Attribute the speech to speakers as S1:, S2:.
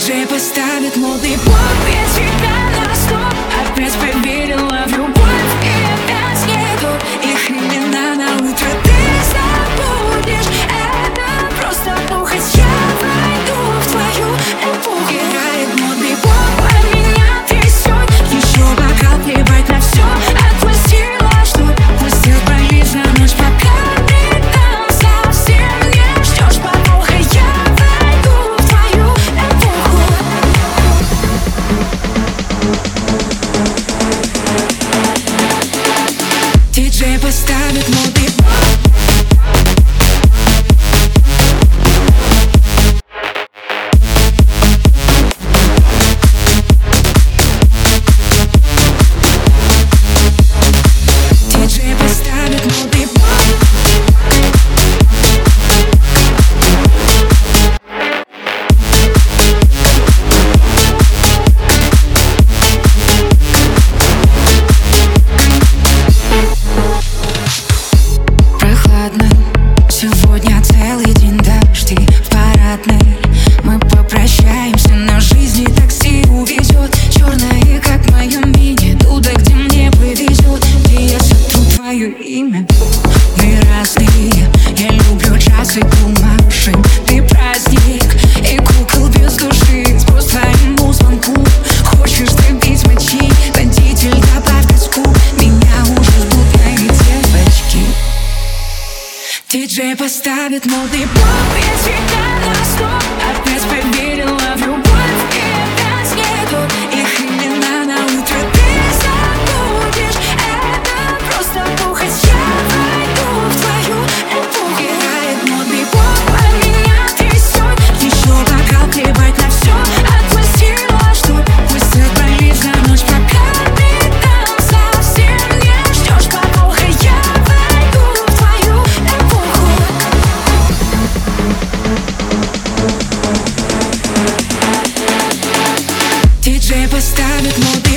S1: Диджей поставит модный поп, я тебя на стоп. Опять поверила в любовь, и опять нету их имена на утро. Ты забудешь, это просто похоть. Я войду в твою эпоху. Играет модный поп, а меня трясет. Еще бокал, плевать на все. Отпустила, что пустил полить за ночь, пока ты там совсем не ждешь подвоха. Я войду в твою эпоху. Диджей поставит модный поп. Диджей поставит модный поп. Прохладно, сегодня целый день дожди в парадной. Мы попрощаемся, на жизни такси увезет. Черное, как в моем мини, туда, где мне повезет. Где я сотру твое имя. Мы разные, я люблю джаз и бумажек. Ты праздник и кукол без души. Сброс твоему звонку. Хочешь ты бить мочи, водитель, добавь песку. Меня уже ждут мои девочки. Диджей поставит модный поп, я тебя на стоп. Опять поверила в любовь, и опять нету их имена на утро. Ты забудешь, это просто похоть. Я войду в твою эпоху. Играет модный поп, а меня трясет. Еще бокал, плевать на все. Отпустила, что пустил полить за ночь, пока ты там совсем не ждешь подвоха. Я войду в твою эпоху. Диджей поставит модный